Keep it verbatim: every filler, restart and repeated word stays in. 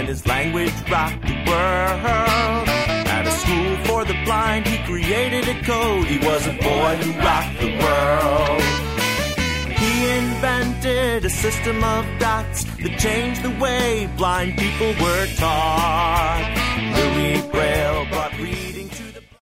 and his language rocked the world. At a school for the blind, he created a code. He was a boy who rocked the world. He invented a system of dots that changed the way blind people were taught. Louis Braille brought